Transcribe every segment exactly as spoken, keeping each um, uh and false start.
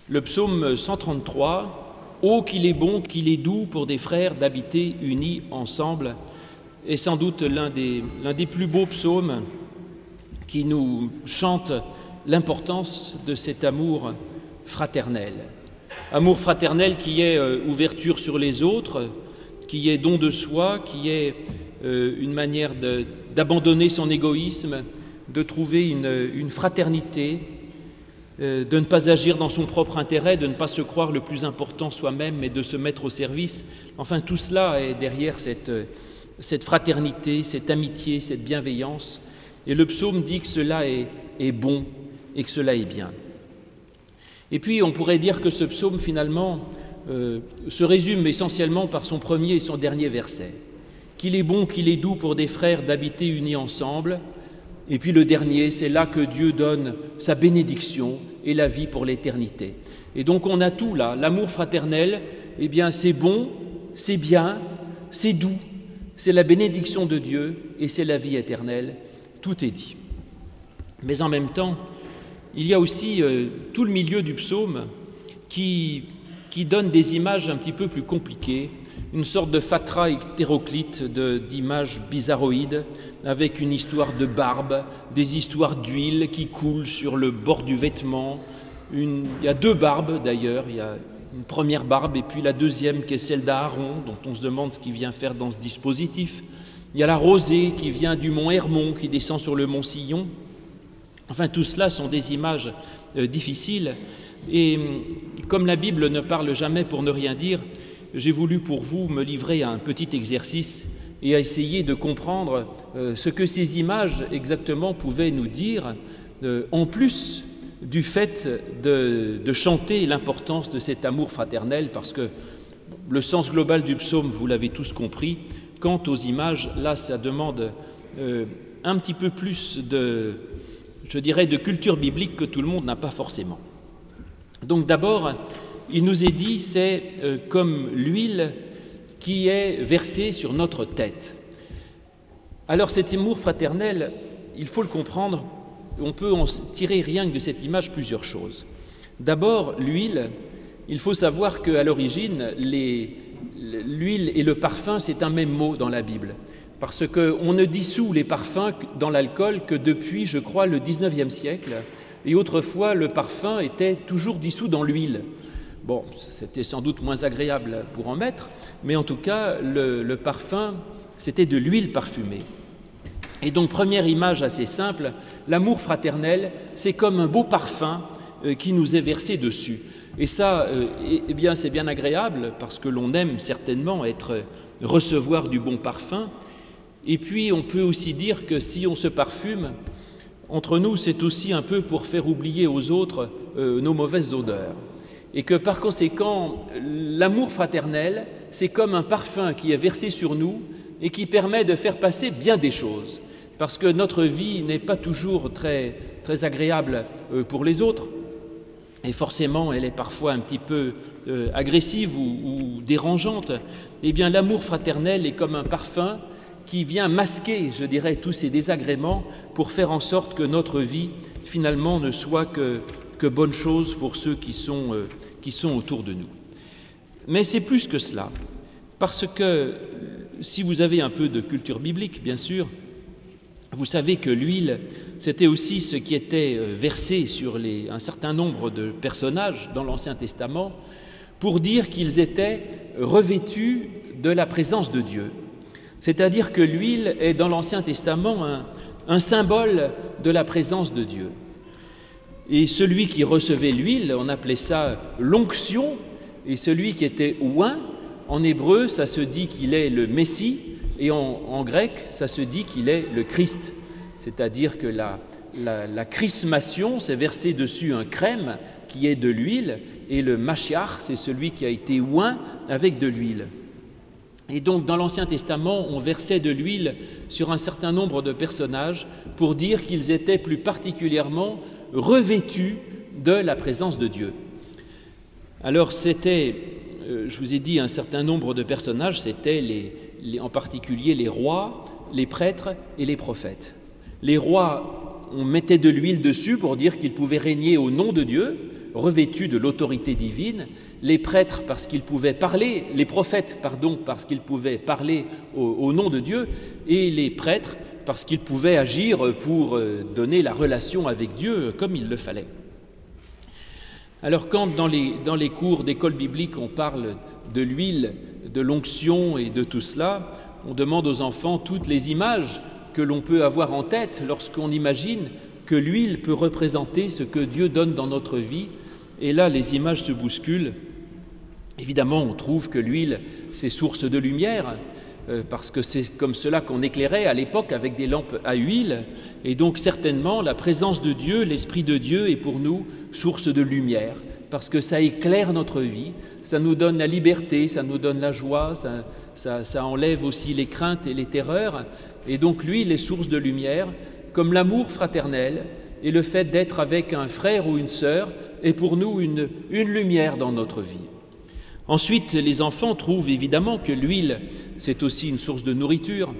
Le psaume cent trente-trois, « Ô qu'il est bon, qu'il est doux pour des frères d'habiter unis ensemble » est sans doute l'un des, l'un des plus beaux psaumes qui nous chante l'importance de cet amour fraternel. Amour fraternel qui est euh, ouverture sur les autres, qui est don de soi, qui est euh, une manière de, d'abandonner son égoïsme, de trouver une, une fraternité, euh, de ne pas agir dans son propre intérêt, de ne pas se croire le plus important soi-même, mais de se mettre au service. Enfin, tout cela est derrière cette, cette fraternité, cette amitié, cette bienveillance. Et le psaume dit que cela est, est bon et que cela est bien. Et puis, on pourrait dire que ce psaume, finalement, euh, se résume essentiellement par son premier et son dernier verset. Qu'il est bon, qu'il est doux pour des frères d'habiter unis ensemble. Et puis le dernier, c'est là que Dieu donne sa bénédiction et la vie pour l'éternité. Et donc on a tout là, l'amour fraternel, eh bien c'est bon, c'est bien, c'est doux, c'est la bénédiction de Dieu et c'est la vie éternelle. Tout est dit. Mais en même temps, il y a aussi euh, tout le milieu du psaume qui, qui donne des images un petit peu plus compliquées, une sorte de fatras hétéroclite de, d'images bizarroïdes, avec une histoire de barbe, des histoires d'huile qui coulent sur le bord du vêtement. Une, il y a deux barbes d'ailleurs, il y a une première barbe et puis la deuxième qui est celle d'Aaron, dont on se demande ce qu'il vient faire dans ce dispositif. Il y a la rosée qui vient du mont Hermon, qui descend sur le mont Sillon. Enfin, tout cela sont des images euh, difficiles. Et comme la Bible ne parle jamais pour ne rien dire, j'ai voulu pour vous me livrer à un petit exercice et à essayer de comprendre euh, ce que ces images exactement pouvaient nous dire, euh, en plus du fait de, de chanter l'importance de cet amour fraternel, parce que le sens global du psaume, vous l'avez tous compris. Quant aux images, là, ça demande euh, un petit peu plus de, je dirais, de culture biblique que tout le monde n'a pas forcément. Donc d'abord, il nous est dit, c'est euh, comme l'huile qui est versée sur notre tête. Alors cet amour fraternel, il faut le comprendre, on peut en tirer rien que de cette image plusieurs choses. D'abord, l'huile, il faut savoir qu'à l'origine, les, l'huile et le parfum, c'est un même mot dans la Bible, parce qu'on ne dissout les parfums dans l'alcool que depuis, je crois, le dix-neuvième siècle, et autrefois, le parfum était toujours dissous dans l'huile. Bon, c'était sans doute moins agréable pour en mettre, mais en tout cas, le, le parfum, c'était de l'huile parfumée. Et donc, première image assez simple, l'amour fraternel, c'est comme un beau parfum euh, qui nous est versé dessus. Et ça, euh, eh, eh bien, c'est bien agréable parce que l'on aime certainement être, recevoir du bon parfum. Et puis, on peut aussi dire que si on se parfume, entre nous, c'est aussi un peu pour faire oublier aux autres euh, nos mauvaises odeurs. Et que par conséquent, l'amour fraternel, c'est comme un parfum qui est versé sur nous et qui permet de faire passer bien des choses. Parce que notre vie n'est pas toujours très, très agréable pour les autres. Et forcément, elle est parfois un petit peu euh, agressive ou, ou dérangeante. Eh bien, l'amour fraternel est comme un parfum qui vient masquer, je dirais, tous ces désagréments pour faire en sorte que notre vie, finalement, ne soit que... que bonne chose pour ceux qui sont, euh, qui sont autour de nous. Mais c'est plus que cela, parce que si vous avez un peu de culture biblique, bien sûr, vous savez que l'huile, c'était aussi ce qui était versé sur les, un certain nombre de personnages dans l'Ancien Testament pour dire qu'ils étaient revêtus de la présence de Dieu. C'est-à-dire que l'huile est dans l'Ancien Testament un, un symbole de la présence de Dieu. Et celui qui recevait l'huile, on appelait ça l'onction, et celui qui était oint, en hébreu, ça se dit qu'il est le Messie, et en, en grec, ça se dit qu'il est le Christ. C'est-à-dire que la, la, la chrismation, c'est verser dessus un crème qui est de l'huile, et le Mashiach, c'est celui qui a été oint avec de l'huile. Et donc, dans l'Ancien Testament, on versait de l'huile sur un certain nombre de personnages pour dire qu'ils étaient plus particulièrement revêtus de la présence de Dieu. Alors, c'était, euh, je vous ai dit, un certain nombre de personnages, c'était les, les, en particulier les rois, les prêtres et les prophètes. Les rois, on mettait de l'huile dessus pour dire qu'ils pouvaient régner au nom de Dieu. revêtus de l'autorité divine, les prêtres parce qu'ils pouvaient parler, les prophètes, pardon, parce qu'ils pouvaient parler au, au nom de Dieu, et les prêtres parce qu'ils pouvaient agir pour donner la relation avec Dieu comme il le fallait. Alors quand dans les, dans les cours d'école biblique on parle de l'huile, de l'onction et de tout cela, on demande aux enfants toutes les images que l'on peut avoir en tête lorsqu'on imagine que l'huile peut représenter ce que Dieu donne dans notre vie. Et là, les images se bousculent. Évidemment, on trouve que l'huile, c'est source de lumière, euh, parce que c'est comme cela qu'on éclairait à l'époque avec des lampes à huile. Et donc, certainement, la présence de Dieu, l'Esprit de Dieu est pour nous source de lumière, parce que ça éclaire notre vie, ça nous donne la liberté, ça nous donne la joie, ça, ça, ça enlève aussi les craintes et les terreurs. Et donc, l'huile est source de lumière, comme l'amour fraternel et le fait d'être avec un frère ou une sœur est pour nous une, une lumière dans notre vie. Ensuite, les enfants trouvent évidemment que l'huile, c'est aussi une source de nourriture.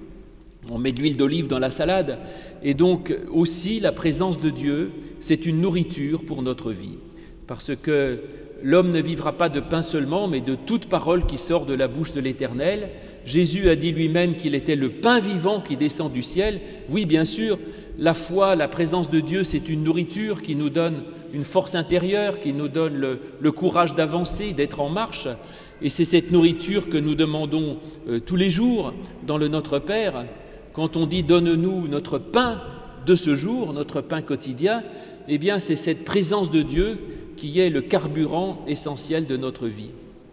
On met de l'huile d'olive dans la salade, et donc aussi la présence de Dieu, c'est une nourriture pour notre vie. Parce que l'homme ne vivra pas de pain seulement, mais de toute parole qui sort de la bouche de l'Éternel. Jésus a dit lui-même qu'il était le pain vivant qui descend du ciel. Oui, bien sûr, la foi, la présence de Dieu, c'est une nourriture qui nous donne une force intérieure, qui nous donne le, le courage d'avancer, d'être en marche. Et c'est cette nourriture que nous demandons euh, tous les jours dans le Notre Père. Quand on dit « donne-nous notre pain de ce jour, notre pain quotidien », eh bien c'est cette présence de Dieu qui est le carburant essentiel de notre vie.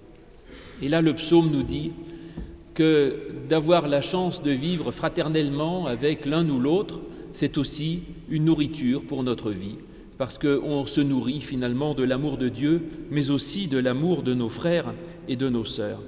Et là, le psaume nous dit que d'avoir la chance de vivre fraternellement avec l'un ou l'autre, c'est aussi une nourriture pour notre vie, parce qu'on se nourrit finalement de l'amour de Dieu, mais aussi de l'amour de nos frères et de nos sœurs.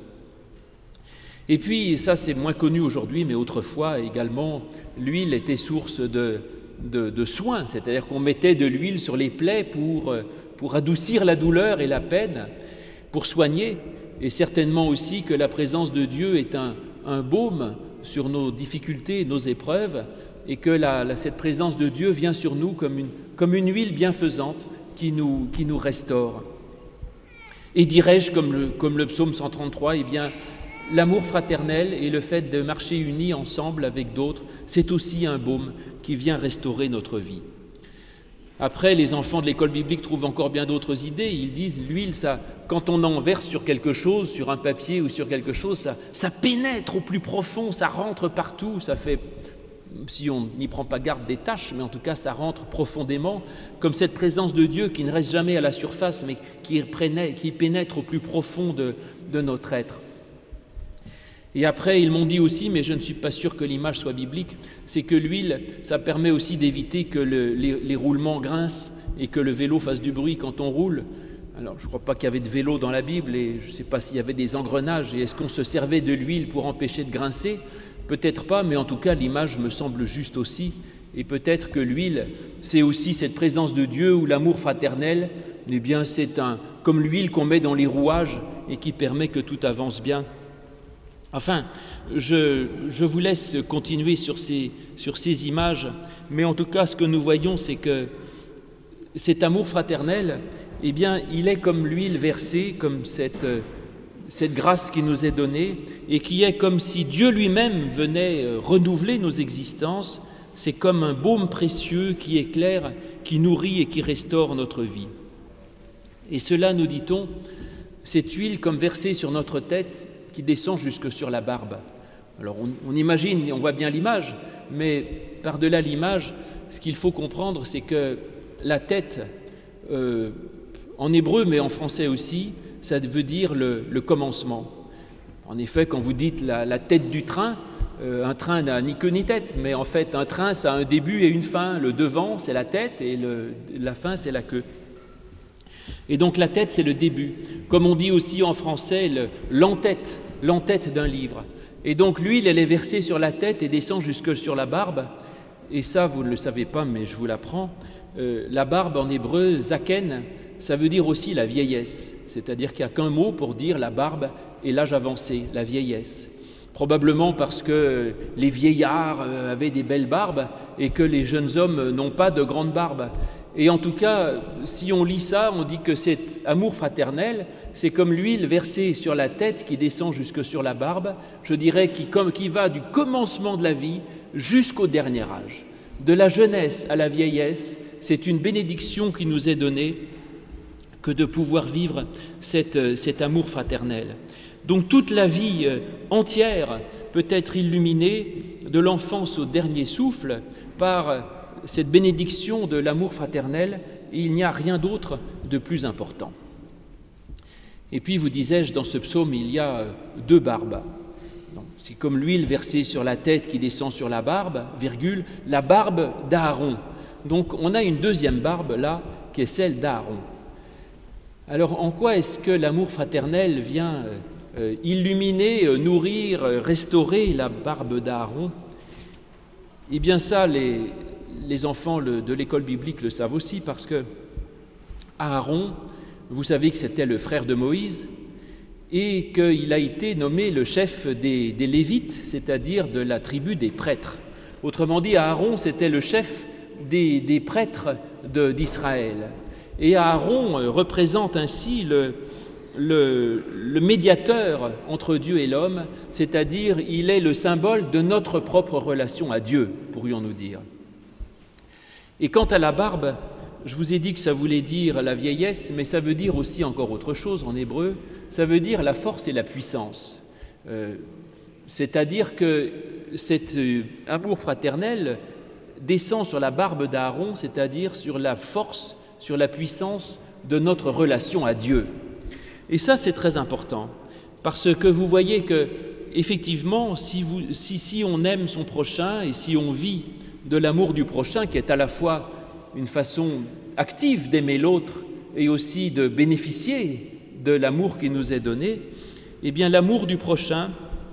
Et puis, ça c'est moins connu aujourd'hui, mais autrefois également, l'huile était source de, de, de soins, c'est-à-dire qu'on mettait de l'huile sur les plaies pour, pour adoucir la douleur et la peine, pour soigner, et certainement aussi que la présence de Dieu est un, un baume sur nos difficultés et nos épreuves, et que la, la, cette présence de Dieu vient sur nous comme une, comme une huile bienfaisante qui nous, qui nous restaure. Et dirais-je, comme le, comme le psaume cent trente-trois, eh bien, l'amour fraternel et le fait de marcher unis ensemble avec d'autres, c'est aussi un baume qui vient restaurer notre vie. Après, les enfants de l'école biblique trouvent encore bien d'autres idées. Ils disent, l'huile, ça, quand on en verse sur quelque chose, sur un papier ou sur quelque chose, ça, ça pénètre au plus profond, ça rentre partout, ça fait, si on n'y prend pas garde, des taches, mais en tout cas, ça rentre profondément, comme cette présence de Dieu qui ne reste jamais à la surface, mais qui pénètre, qui pénètre au plus profond de, de notre être. Et après, ils m'ont dit aussi, mais je ne suis pas sûr que l'image soit biblique, c'est que l'huile, ça permet aussi d'éviter que le, les, les roulements grincent et que le vélo fasse du bruit quand on roule. Alors, je ne crois pas qu'il y avait de vélo dans la Bible et je ne sais pas s'il y avait des engrenages. Et est-ce qu'on se servait de l'huile pour empêcher de grincer ? Peut-être pas, mais en tout cas, l'image me semble juste aussi. Et peut-être que l'huile, c'est aussi cette présence de Dieu ou l'amour fraternel. Eh bien, c'est un, comme l'huile qu'on met dans les rouages et qui permet que tout avance bien. Enfin, je, je vous laisse continuer sur ces, sur ces images, mais en tout cas, ce que nous voyons, c'est que cet amour fraternel, eh bien, il est comme l'huile versée, comme cette, cette grâce qui nous est donnée, et qui est comme si Dieu lui-même venait renouveler nos existences. C'est comme un baume précieux qui éclaire, qui nourrit et qui restaure notre vie. Et cela, nous dit-on, cette huile comme versée sur notre tête, qui descend jusque sur la barbe. Alors on, on imagine, on voit bien l'image, mais par-delà l'image, ce qu'il faut comprendre, c'est que la tête, euh, en hébreu, mais en français aussi, ça veut dire le, le commencement. En effet, quand vous dites la, la tête du train, euh, un train n'a ni queue ni tête, mais en fait, un train, ça a un début et une fin. Le devant, c'est la tête, et le, la fin, c'est la queue. Et donc la tête, c'est le début. Comme on dit aussi en français, le, l'entête, l'entête d'un livre. Et donc l'huile, elle est versée sur la tête et descend jusque sur la barbe. Et ça, vous ne le savez pas, mais je vous l'apprends. Euh, la barbe en hébreu, zaken, ça veut dire aussi la vieillesse. C'est-à-dire qu'il n'y a qu'un mot pour dire la barbe et l'âge avancé, la vieillesse. Probablement parce que les vieillards avaient des belles barbes et que les jeunes hommes n'ont pas de grandes barbes. Et en tout cas, si on lit ça, on dit que cet amour fraternel, c'est comme l'huile versée sur la tête qui descend jusque sur la barbe, je dirais qui, comme, qui va du commencement de la vie jusqu'au dernier âge. De la jeunesse à la vieillesse, c'est une bénédiction qui nous est donnée que de pouvoir vivre cette, cet amour fraternel. Donc toute la vie entière peut être illuminée de l'enfance au dernier souffle par cette bénédiction de l'amour fraternel, et il n'y a rien d'autre de plus important. Et puis, vous disais-je, dans ce psaume, il y a deux barbes. Donc, c'est comme l'huile versée sur la tête qui descend sur la barbe, virgule, la barbe d'Aaron. Donc, on a une deuxième barbe là, qui est celle d'Aaron. Alors, en quoi est-ce que l'amour fraternel vient euh, illuminer, euh, nourrir, restaurer la barbe d'Aaron? Eh bien, ça, les Les enfants de l'école biblique le savent aussi, parce que Aaron, vous savez que c'était le frère de Moïse et qu'il a été nommé le chef des, des Lévites, c'est-à-dire de la tribu des prêtres. Autrement dit, Aaron, c'était le chef des, des prêtres de, d'Israël. Et Aaron représente ainsi le, le, le médiateur entre Dieu et l'homme, c'est-à-dire il est le symbole de notre propre relation à Dieu, pourrions-nous dire. Et quant à la barbe, je vous ai dit que ça voulait dire la vieillesse, mais ça veut dire aussi encore autre chose en hébreu, ça veut dire la force et la puissance. Euh, c'est-à-dire que cet euh, amour fraternel descend sur la barbe d'Aaron, c'est-à-dire sur la force, sur la puissance de notre relation à Dieu. Et ça, c'est très important, parce que vous voyez que, effectivement, si, vous, si, si on aime son prochain et si on vit de l'amour du prochain, qui est à la fois une façon active d'aimer l'autre et aussi de bénéficier de l'amour qui nous est donné, eh bien l'amour du prochain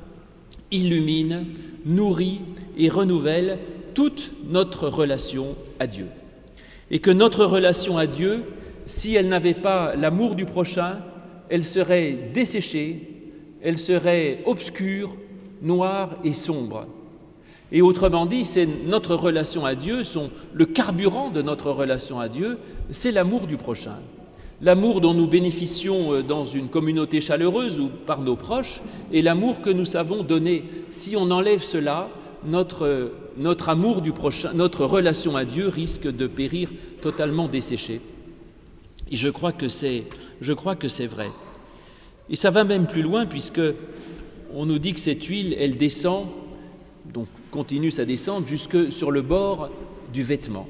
illumine, nourrit et renouvelle toute notre relation à Dieu. Et que notre relation à Dieu, si elle n'avait pas l'amour du prochain, elle serait desséchée, elle serait obscure, noire et sombre. Et autrement dit, c'est notre relation à Dieu, son, le carburant de notre relation à Dieu, c'est l'amour du prochain. L'amour dont nous bénéficions dans une communauté chaleureuse ou par nos proches, et l'amour que nous savons donner. Si on enlève cela, notre, notre amour du prochain, notre relation à Dieu risque de périr totalement desséchée. Et je crois que c'est, je crois que c'est vrai. Et ça va même plus loin, puisque on nous dit que cette huile, elle descend, donc continue sa descente jusque sur le bord du vêtement.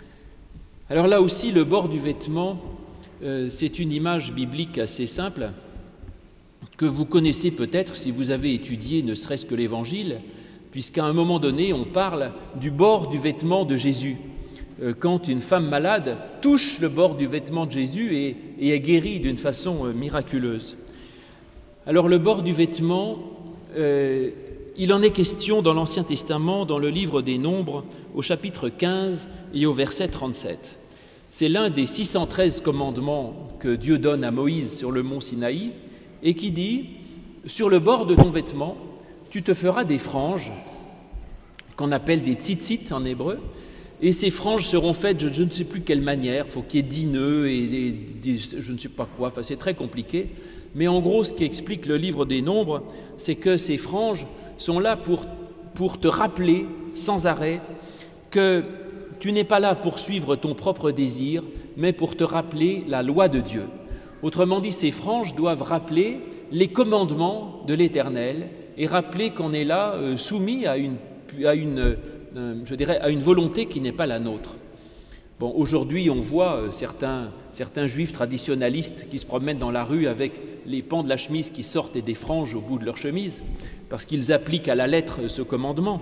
Alors là aussi, le bord du vêtement, euh, c'est une image biblique assez simple que vous connaissez peut-être si vous avez étudié ne serait-ce que l'Évangile, puisqu'à un moment donné, on parle du bord du vêtement de Jésus. Euh, quand une femme malade touche le bord du vêtement de Jésus et, et est guérie d'une façon euh, miraculeuse. Alors le bord du vêtement, euh, il en est question dans l'Ancien Testament, dans le livre des Nombres, au chapitre quinze et au verset trente-sept. C'est l'un des six cent treize commandements que Dieu donne à Moïse sur le mont Sinaï et qui dit « Sur le bord de ton vêtement, tu te feras des franges, qu'on appelle des tzitzit en hébreu, et ces franges seront faites de je ne sais plus quelle manière, il faut qu'il y ait dix nœuds et des, des, je ne sais pas quoi, enfin c'est très compliqué. Mais en gros, ce qui explique le livre des Nombres, c'est que ces franges sont là pour, pour te rappeler sans arrêt que tu n'es pas là pour suivre ton propre désir, mais pour te rappeler la loi de Dieu. Autrement dit, ces franges doivent rappeler les commandements de l'Éternel et rappeler qu'on est là euh, soumis à une, à, une, euh, je dirais, à une volonté qui n'est pas la nôtre. Bon, aujourd'hui, on voit euh, certains, certains juifs traditionalistes qui se promènent dans la rue avec les pans de la chemise qui sortent et des franges au bout de leur chemise, parce qu'ils appliquent à la lettre ce commandement.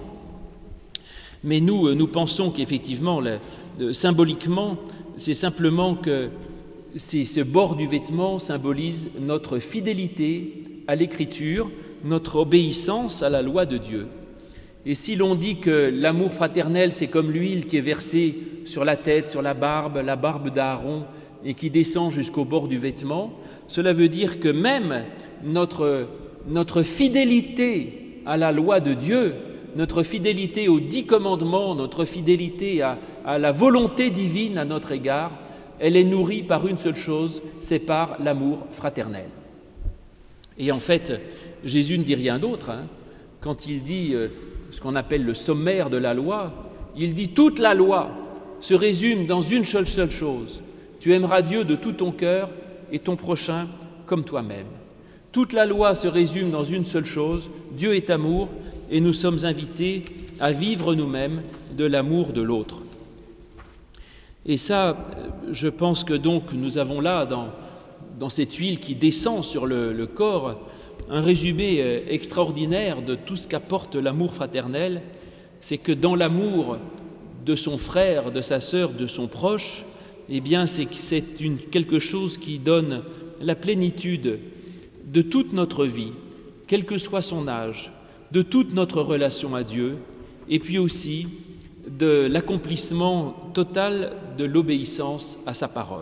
Mais nous, nous pensons qu'effectivement, le, symboliquement, c'est simplement que c'est, ce bord du vêtement symbolise notre fidélité à l'Écriture, notre obéissance à la loi de Dieu. Et si l'on dit que l'amour fraternel, c'est comme l'huile qui est versée sur la tête, sur la barbe, la barbe d'Aaron, et qui descend jusqu'au bord du vêtement, cela veut dire que même notre, notre fidélité à la loi de Dieu notre fidélité aux dix commandements, notre fidélité à, à la volonté divine à notre égard, elle est nourrie par une seule chose, c'est par l'amour fraternel. Et en fait, Jésus ne dit rien d'autre, hein. Quand il dit euh, ce qu'on appelle le sommaire de la loi, il dit toute la loi se résume dans une seule, seule chose. Tu aimeras Dieu de tout ton cœur et ton prochain comme toi-même. Toute la loi se résume dans une seule chose, Dieu est amour et nous sommes invités à vivre nous-mêmes de l'amour de l'autre. Et ça, je pense que donc nous avons là, dans, dans cette huile qui descend sur le, le corps, un résumé extraordinaire de tout ce qu'apporte l'amour fraternel, c'est que dans l'amour de son frère, de sa sœur, de son proche, eh bien c'est, c'est une, quelque chose qui donne la plénitude de toute notre vie, quel que soit son âge, de toute notre relation à Dieu, et puis aussi de l'accomplissement total de l'obéissance à sa parole.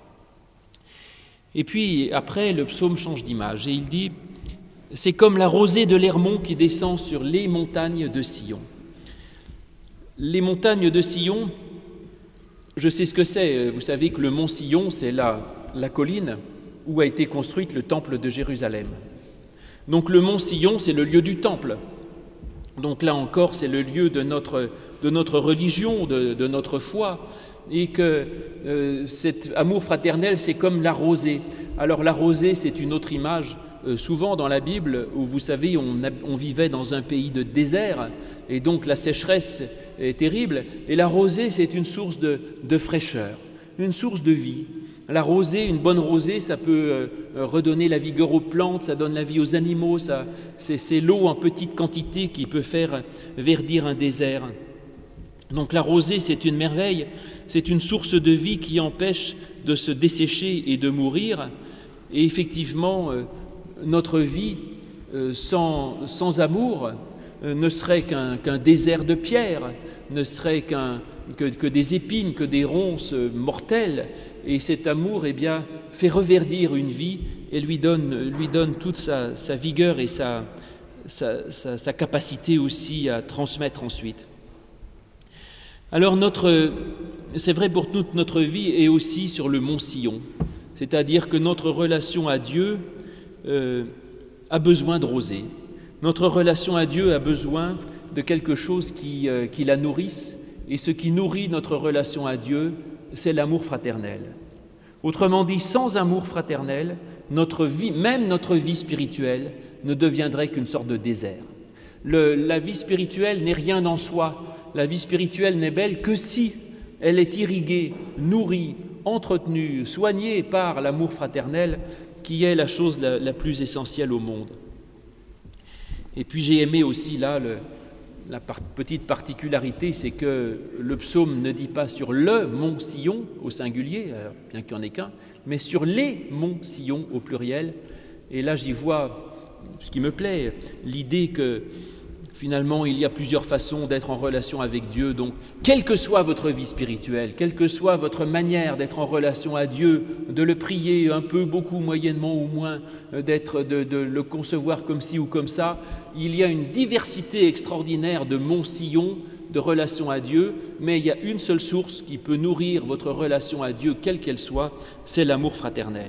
Et puis après, le psaume change d'image et il dit « C'est comme la rosée de l'Hermon qui descend sur les montagnes de Sion ». Les montagnes de Sion, je sais ce que c'est. Vous savez que le mont Sion, c'est la, la colline où a été construite le temple de Jérusalem. Donc le mont Sion, c'est le lieu du temple. Donc là encore, c'est le lieu de notre, de notre religion, de, de notre foi. Et que euh, cet amour fraternel, c'est comme la rosée. Alors la rosée, c'est une autre image. Euh, souvent dans la Bible, où vous savez, on, a, on vivait dans un pays de désert, et donc la sécheresse est terrible. Et la rosée, c'est une source de, de fraîcheur, une source de vie. La rosée, une bonne rosée, ça peut euh, redonner la vigueur aux plantes, ça donne la vie aux animaux, ça, c'est, c'est l'eau en petite quantité qui peut faire verdir un désert. Donc la rosée, c'est une merveille, c'est une source de vie qui empêche de se dessécher et de mourir. Et effectivement, euh, notre vie euh, sans, sans amour euh, ne serait qu'un, qu'un désert de pierre, ne serait qu'un, que, que des épines, que des ronces mortelles. Et cet amour, eh bien, fait reverdir une vie et lui donne, lui donne toute sa, sa vigueur et sa, sa, sa, sa capacité aussi à transmettre ensuite. Alors, notre, c'est vrai pour toute notre vie et aussi sur le mont Sion, c'est-à-dire que notre relation à Dieu euh, a besoin de rosée. Notre relation à Dieu a besoin de quelque chose qui, euh, qui la nourrisse, et ce qui nourrit notre relation à Dieu, c'est l'amour fraternel. Autrement dit, sans amour fraternel, notre vie, même notre vie spirituelle, ne deviendrait qu'une sorte de désert. Le, la vie spirituelle n'est rien en soi. La vie spirituelle n'est belle que si elle est irriguée, nourrie, entretenue, soignée par l'amour fraternel, qui est la chose la, la plus essentielle au monde. Et puis j'ai aimé aussi là le, la par- petite particularité, c'est que le psaume ne dit pas sur le mont Sion au singulier, alors, bien qu'il n'y en ait qu'un, mais sur les monts Sion au pluriel. Et là j'y vois, ce qui me plaît, l'idée que finalement il y a plusieurs façons d'être en relation avec Dieu. Donc quelle que soit votre vie spirituelle, quelle que soit votre manière d'être en relation à Dieu, de le prier un peu, beaucoup, moyennement ou moins, d'être, de, de le concevoir comme ci ou comme ça, il y a une diversité extraordinaire de monts Sion, de relations à Dieu, mais il y a une seule source qui peut nourrir votre relation à Dieu, quelle qu'elle soit, c'est l'amour fraternel.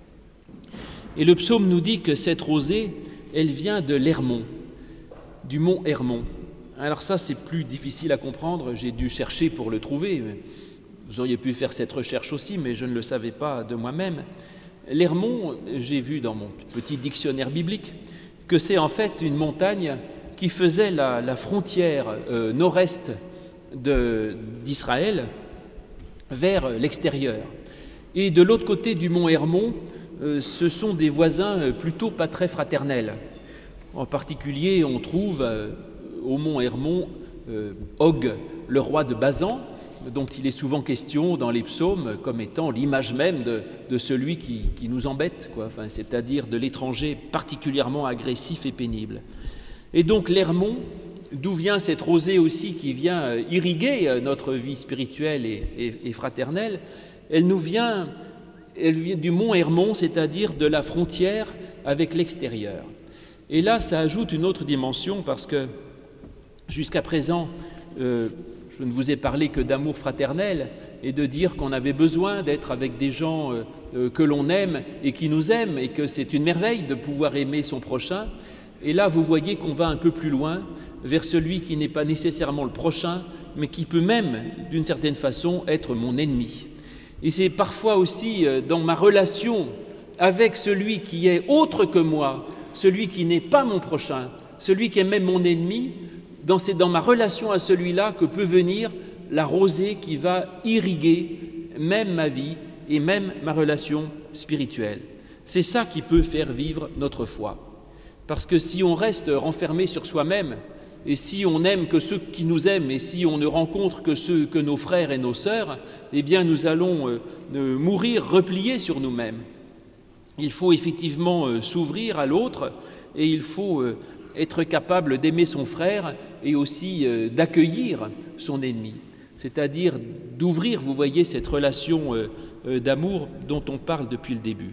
Et le psaume nous dit que cette rosée, elle vient de l'Hermon, du mont Hermon. Alors ça, c'est plus difficile à comprendre, j'ai dû chercher pour le trouver. Vous auriez pu faire cette recherche aussi, mais je ne le savais pas de moi-même. L'Hermon, j'ai vu dans mon petit dictionnaire biblique que c'est en fait une montagne qui faisait la, la frontière euh, nord-est de, d'Israël vers l'extérieur. Et de l'autre côté du mont Hermon, euh, ce sont des voisins plutôt pas très fraternels. En particulier, on trouve euh, au mont Hermon euh, Og, le roi de Basan, dont il est souvent question dans les psaumes comme étant l'image même de, de celui qui, qui nous embête, quoi. Enfin, c'est-à-dire de l'étranger particulièrement agressif et pénible. Et donc l'Hermon, d'où vient cette rosée aussi qui vient irriguer notre vie spirituelle et, et, et fraternelle, elle nous vient, elle vient du mont Hermon, c'est-à-dire de la frontière avec l'extérieur. Et là, ça ajoute une autre dimension parce que Jusqu'à présent, euh, je ne vous ai parlé que d'amour fraternel et de dire qu'on avait besoin d'être avec des gens euh, euh, que l'on aime et qui nous aiment et que c'est une merveille de pouvoir aimer son prochain. Et là, vous voyez qu'on va un peu plus loin vers celui qui n'est pas nécessairement le prochain, mais qui peut même, d'une certaine façon, être mon ennemi. Et c'est parfois aussi euh, dans ma relation avec celui qui est autre que moi, celui qui n'est pas mon prochain, celui qui est même mon ennemi, dans, c'est dans ma relation à celui-là que peut venir la rosée qui va irriguer même ma vie et même ma relation spirituelle. C'est ça qui peut faire vivre notre foi. Parce que si on reste renfermé sur soi-même, et si on n'aime que ceux qui nous aiment, et si on ne rencontre que ceux que nos frères et nos sœurs, eh bien nous allons euh, mourir repliés sur nous-mêmes. Il faut effectivement euh, s'ouvrir à l'autre, et il faut euh, être capable d'aimer son frère et aussi euh, d'accueillir son ennemi. C'est-à-dire d'ouvrir, vous voyez, cette relation euh, euh, d'amour dont on parle depuis le début.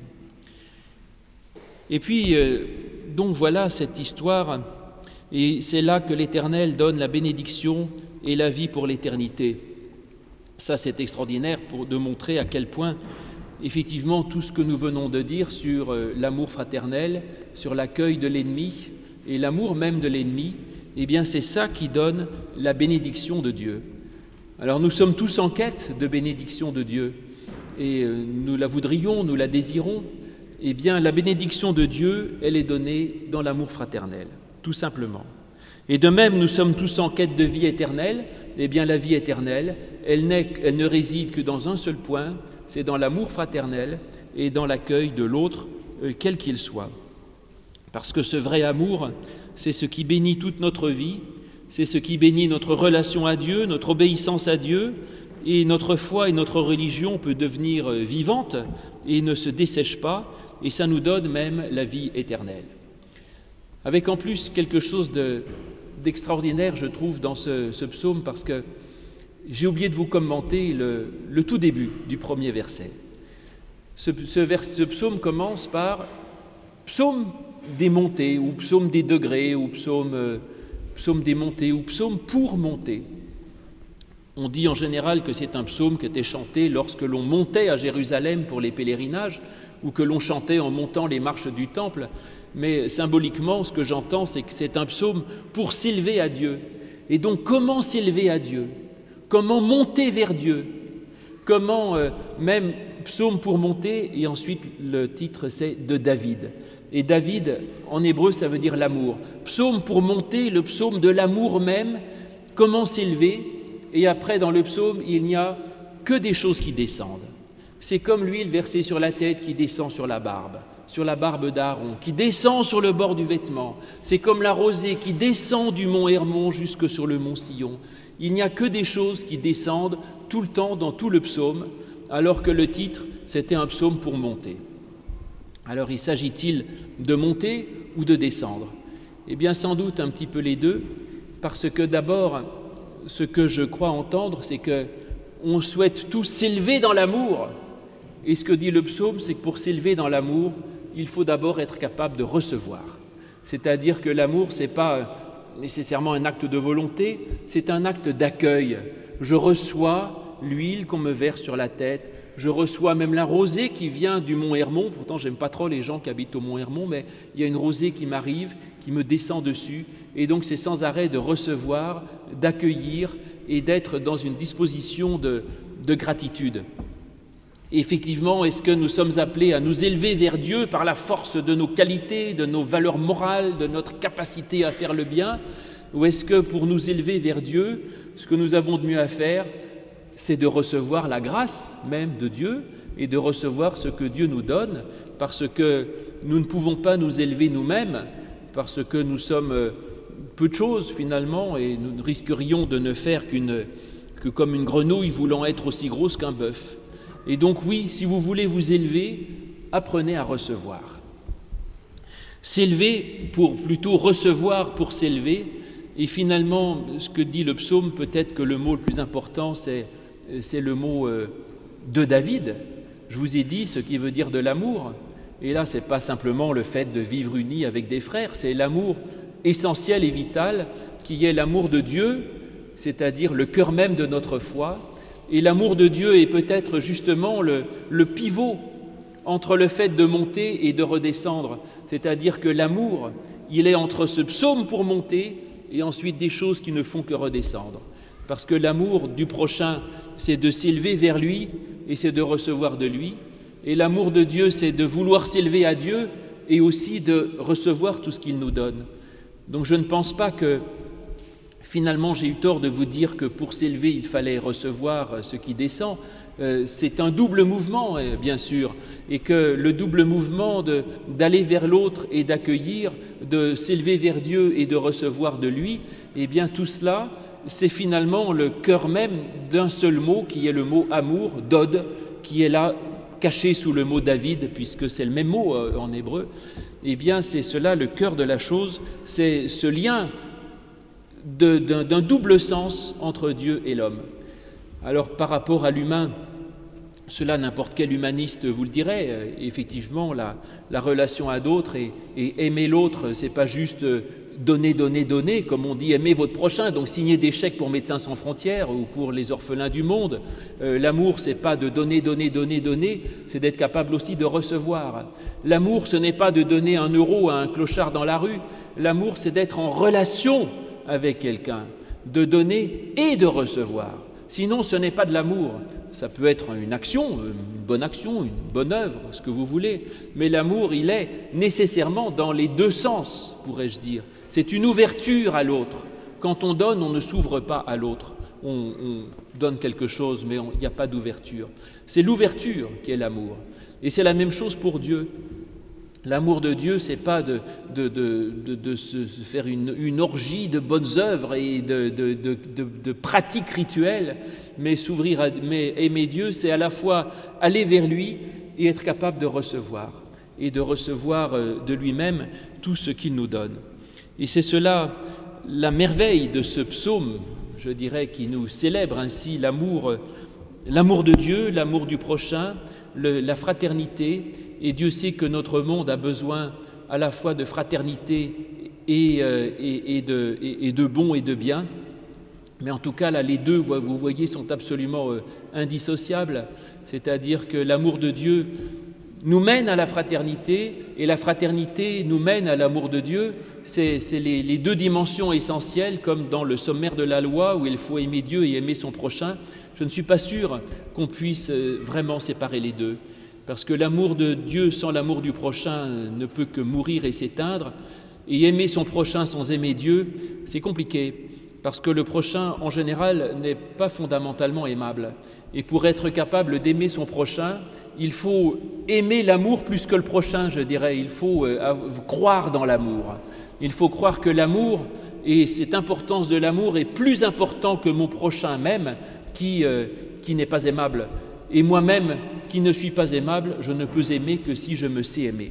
Et puis, euh, donc voilà cette histoire, et c'est là que l'Éternel donne la bénédiction et la vie pour l'éternité. Ça, c'est extraordinaire pour de montrer à quel point, effectivement, tout ce que nous venons de dire sur euh, l'amour fraternel, sur l'accueil de l'ennemi et l'amour même de l'ennemi, eh bien, c'est ça qui donne la bénédiction de Dieu. Alors, nous sommes tous en quête de bénédiction de Dieu, et euh, nous la voudrions, nous la désirons. Eh bien, la bénédiction de Dieu, elle est donnée dans l'amour fraternel, tout simplement. Et de même, nous sommes tous en quête de vie éternelle. Eh bien, la vie éternelle, elle, n'est, elle ne réside que dans un seul point, c'est dans l'amour fraternel et dans l'accueil de l'autre, euh, quel qu'il soit. Parce que ce vrai amour, c'est ce qui bénit toute notre vie, c'est ce qui bénit notre relation à Dieu, notre obéissance à Dieu, et notre foi et notre religion peut devenir vivante et ne se dessèche pas, et ça nous donne même la vie éternelle. Avec en plus quelque chose de, d'extraordinaire, je trouve, dans ce, ce psaume, parce que j'ai oublié de vous commenter le, le tout début du premier verset. Ce, ce, vers, ce psaume commence par psaume des montées, ou psaume des degrés, ou psaume, euh, psaume des montées, ou psaume pour monter. On dit en général que c'est un psaume qui était chanté lorsque l'on montait à Jérusalem pour les pèlerinages, ou que l'on chantait en montant les marches du temple, mais symboliquement, ce que j'entends, c'est que c'est un psaume pour s'élever à Dieu. Et donc, comment s'élever à Dieu? Comment monter vers Dieu? Comment, euh, même psaume pour monter, et ensuite le titre c'est de David. Et David, en hébreu, ça veut dire l'amour. Psaume pour monter, le psaume de l'amour même, comment s'élever? Et après, dans le psaume, il n'y a que des choses qui descendent. C'est comme l'huile versée sur la tête qui descend sur la barbe, sur la barbe d'Aaron, qui descend sur le bord du vêtement. C'est comme la rosée qui descend du mont Hermon jusque sur le mont Sion. Il n'y a que des choses qui descendent tout le temps dans tout le psaume, alors que le titre, c'était un psaume pour monter. Alors, il s'agit-il de monter ou de descendre? Eh bien, sans doute un petit peu les deux, parce que d'abord, ce que je crois entendre, c'est qu'on souhaite tous s'élever dans l'amour. Et ce que dit le psaume, c'est que pour s'élever dans l'amour, il faut d'abord être capable de recevoir. C'est-à-dire que l'amour, ce n'est pas nécessairement un acte de volonté, c'est un acte d'accueil. Je reçois l'huile qu'on me verse sur la tête, je reçois même la rosée qui vient du mont Hermon. Pourtant, j'aime pas trop les gens qui habitent au mont Hermon, mais il y a une rosée qui m'arrive, qui me descend dessus. Et donc, c'est sans arrêt de recevoir, d'accueillir et d'être dans une disposition de, de gratitude. Et effectivement, est-ce que nous sommes appelés à nous élever vers Dieu par la force de nos qualités, de nos valeurs morales, de notre capacité à faire le bien? Ou est-ce que pour nous élever vers Dieu, ce que nous avons de mieux à faire, c'est de recevoir la grâce même de Dieu et de recevoir ce que Dieu nous donne, parce que nous ne pouvons pas nous élever nous-mêmes, parce que nous sommes peu de choses finalement, et nous risquerions de ne faire qu'une, que comme une grenouille voulant être aussi grosse qu'un bœuf. Et donc oui, si vous voulez vous élever, apprenez à recevoir. S'élever pour plutôt recevoir pour s'élever, et finalement, ce que dit le psaume, peut-être que le mot le plus important, c'est, c'est le mot euh, de David. Je vous ai dit ce qui veut dire de l'amour. Et là, ce n'est pas simplement le fait de vivre unis avec des frères, c'est l'amour essentiel et vital, qui est l'amour de Dieu, c'est-à-dire le cœur même de notre foi. Et l'amour de Dieu est peut-être justement le, le pivot entre le fait de monter et de redescendre, c'est-à-dire que l'amour, il est entre ce psaume pour monter et ensuite des choses qui ne font que redescendre. Parce que l'amour du prochain, c'est de s'élever vers lui et c'est de recevoir de lui. Et l'amour de Dieu, c'est de vouloir s'élever à Dieu et aussi de recevoir tout ce qu'il nous donne. Donc je ne pense pas que finalement j'ai eu tort de vous dire que pour s'élever, il fallait recevoir ce qui descend. Euh, c'est un double mouvement, bien sûr, et que le double mouvement de, d'aller vers l'autre et d'accueillir, de s'élever vers Dieu et de recevoir de lui, eh bien tout cela, c'est finalement le cœur même d'un seul mot qui est le mot amour, dod, qui est là caché sous le mot David, puisque c'est le même mot en hébreu. Eh bien c'est cela le cœur de la chose, c'est ce lien de, d'un, d'un double sens entre Dieu et l'homme. Alors par rapport à l'humain, cela n'importe quel humaniste vous le dirait, effectivement la, la relation à d'autres et, et aimer l'autre, c'est pas juste donner, donner, donner, comme on dit aimer votre prochain, donc signer des chèques pour Médecins sans frontières ou pour les orphelins du monde. Euh, l'amour, c'est pas de donner, donner, donner, donner, c'est d'être capable aussi de recevoir. L'amour, ce n'est pas de donner un euro à un clochard dans la rue, l'amour, c'est d'être en relation avec quelqu'un, de donner et de recevoir. Sinon, ce n'est pas de l'amour. Ça peut être une action, une bonne action, une bonne œuvre, ce que vous voulez. Mais l'amour, il est nécessairement dans les deux sens, pourrais-je dire. C'est une ouverture à l'autre. Quand on donne, on ne s'ouvre pas à l'autre. On, on donne quelque chose, mais il n'y a pas d'ouverture. C'est l'ouverture qui est l'amour. Et c'est la même chose pour Dieu. L'amour de Dieu, ce n'est pas de, de, de, de, de se faire une, une orgie de bonnes œuvres et de, de, de, de, de pratiques rituelles, mais, s'ouvrir à, mais aimer Dieu, c'est à la fois aller vers lui et être capable de recevoir, et de recevoir de lui-même tout ce qu'il nous donne. Et c'est cela, la merveille de ce psaume, je dirais, qui nous célèbre ainsi l'amour, l'amour de Dieu, l'amour du prochain, le, la fraternité. Et Dieu sait que notre monde a besoin à la fois de fraternité et, euh, et, et, de, et, et de bon et de bien. Mais en tout cas, là, les deux, vous voyez, sont absolument euh, indissociables. C'est-à-dire que l'amour de Dieu nous mène à la fraternité et la fraternité nous mène à l'amour de Dieu. C'est, c'est les, les deux dimensions essentielles, comme dans le sommaire de la loi où il faut aimer Dieu et aimer son prochain. Je ne suis pas sûr qu'on puisse euh, vraiment séparer les deux. Parce que l'amour de Dieu sans l'amour du prochain ne peut que mourir et s'éteindre. Et aimer son prochain sans aimer Dieu, c'est compliqué. Parce que le prochain, en général, n'est pas fondamentalement aimable. Et pour être capable d'aimer son prochain, il faut aimer l'amour plus que le prochain, je dirais. Il faut euh, croire dans l'amour. Il faut croire que l'amour, et cette importance de l'amour, est plus important que mon prochain même, qui, euh, qui n'est pas aimable. Et moi-même, qui ne suis pas aimable, je ne peux aimer que si je me sais aimer.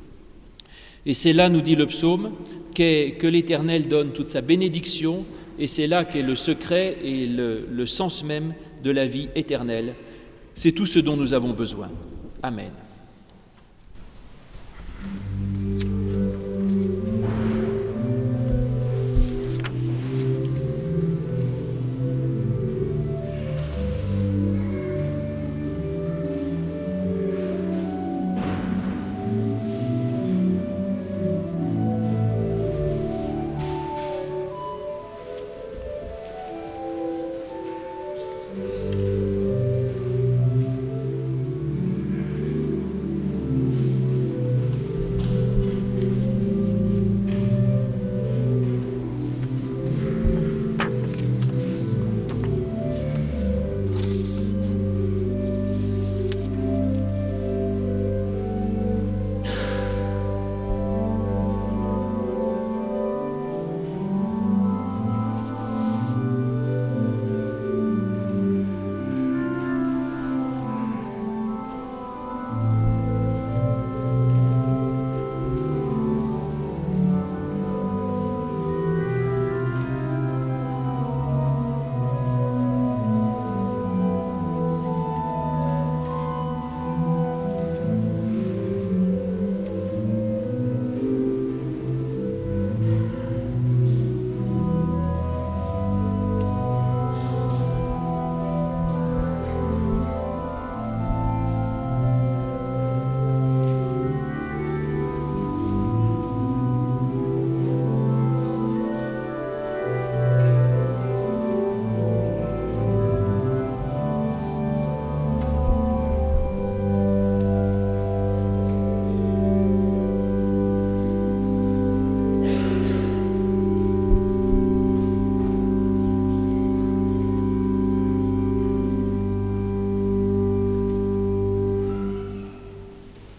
Et c'est là, nous dit le psaume, qu'est, que l'Éternel donne toute sa bénédiction, et c'est là qu'est le secret et le, le sens même de la vie éternelle. C'est tout ce dont nous avons besoin. Amen.